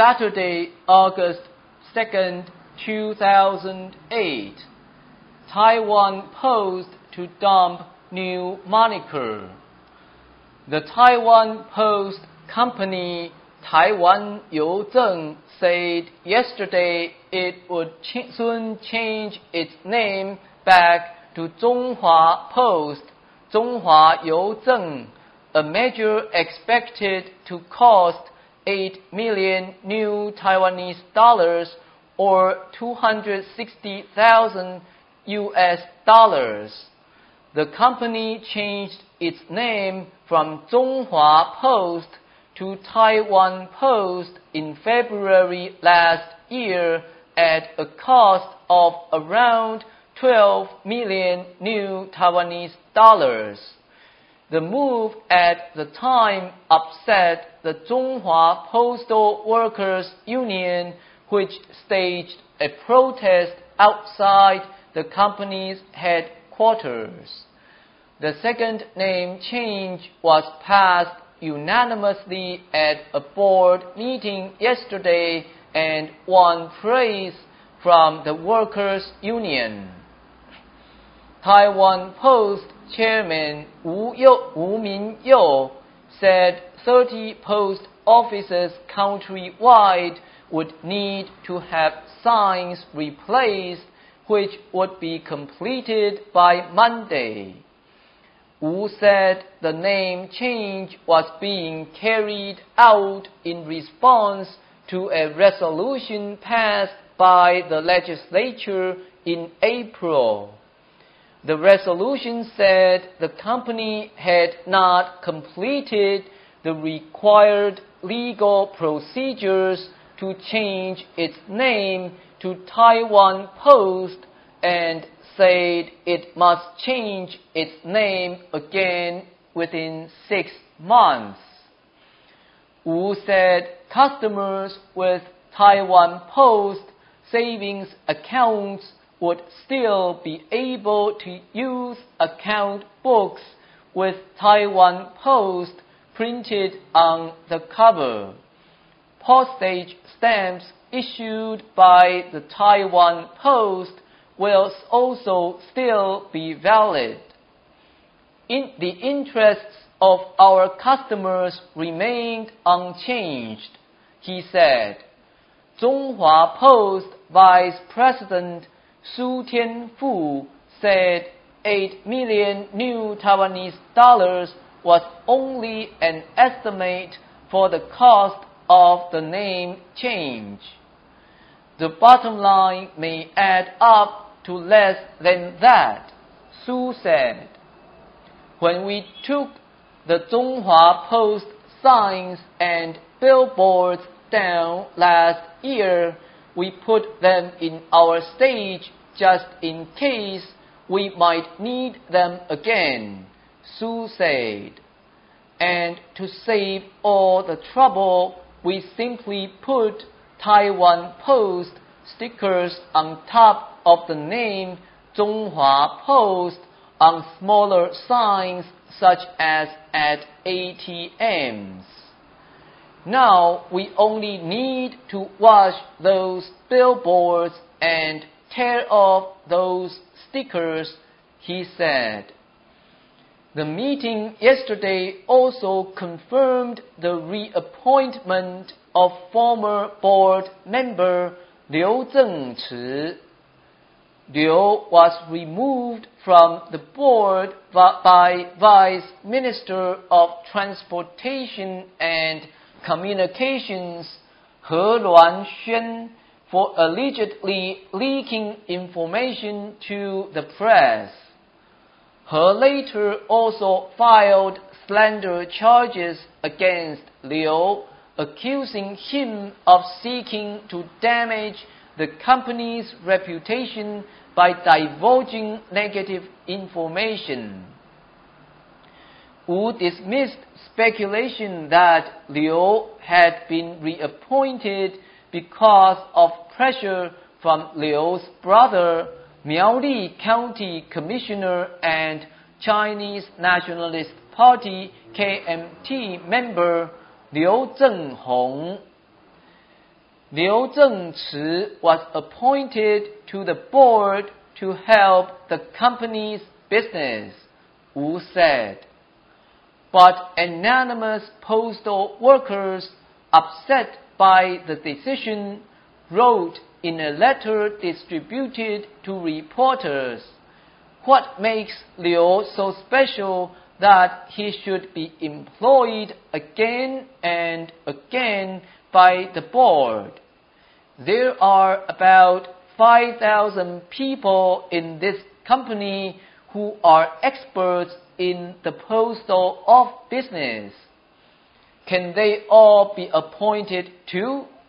Saturday, August 2nd, 2008. Taiwan Post to dump new moniker. The Taiwan Post Company, Taiwan Youzheng, said yesterday it would soon change its name back to Zhonghua Post, Zhonghua Youzheng, a measure expected to cost 8 million new Taiwanese dollars or $260,000 US. The company changed its name from Zhonghua Post to Taiwan Post in February last year at a cost of around 12 million new Taiwanese dollars. The move at the time upset the Zhonghua Postal Workers Union, which staged a protest outside the company's headquarters. The second name change was passed unanimously at a board meeting yesterday and won praise from the workers' union. Taiwan Post Chairman Wu Minyou said 30 post offices countrywide would need to have signs replaced, which would be completed by Monday. Wu said the name change was being carried out in response to a resolution passed by the legislature in April. The resolution said the company had not completed the required legal procedures to change its name to Taiwan Post and said it must change its name again within 6 months. Wu said customers with Taiwan Post savings accounts would still be able to use account books with Taiwan Post printed on the cover. Postage stamps issued by the Taiwan Post will also still be valid. The interests of our customers remained unchanged, he said. Zhonghua Post Vice President Su Tianfu said 8 million new Taiwanese dollars was only an estimate for the cost of the name change. The bottom line may add up to less than that, Su said. When we took the Zhonghua Post signs and billboards down last year, we put them in our stage just in case we might need them again, Su said. And to save all the trouble, we simply put Taiwan Post stickers on top of the name Zhonghua Post on smaller signs such as at ATMs. Now we only need to wash those billboards and tear off those stickers, he said. The meeting yesterday also confirmed the reappointment of former board member Liu Zhengchi. Liu was removed from the board by Vice Minister of Transportation and Communications He Luanxuan for allegedly leaking information to the press. He later also filed slander charges against Liu, accusing him of seeking to damage the company's reputation by divulging negative information. Wu dismissed speculation that Liu had been reappointed because of pressure from Liu's brother, Miaoli County Commissioner and Chinese Nationalist Party KMT member Liu Zhenghong. Liu Zhengchi was appointed to the board to help the company's business, Wu said. But anonymous postal workers, upset by the decision, wrote in a letter distributed to reporters, "What makes Liu so special that he should be employed again and again by the board? There are about 5,000 people in this company who are experts in the postal business. Can they all be appointed too?"